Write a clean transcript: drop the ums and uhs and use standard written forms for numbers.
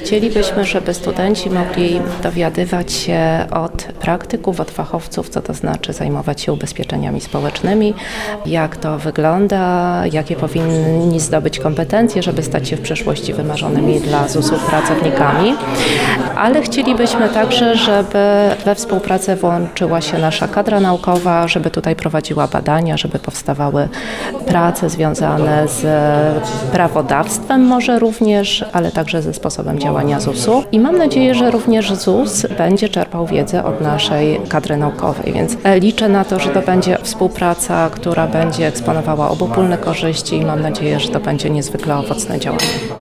Chcielibyśmy, żeby studenci mogli dowiadywać się od praktyków, od fachowców, co to znaczy zajmować się ubezpieczeniami społecznymi, jak to wygląda, jakie powinni zdobyć kompetencje, żeby stać się w przyszłości wymarzonymi dla ZUS-u pracownikami. Ale chcielibyśmy także, żeby we współpracę włączyła się nasza kadra naukowa, żeby tutaj prowadziła badania, żeby powstawały prace związane z prawodawstwem może również, ale także ze sposobem działania ZUS-u. I mam nadzieję, że również ZUS będzie czerpał wiedzę od naszej kadry naukowej, więc liczę na to, że to będzie współpraca, która będzie eksponowała obopólne korzyści i mam nadzieję, że to będzie niezwykle owocne działanie.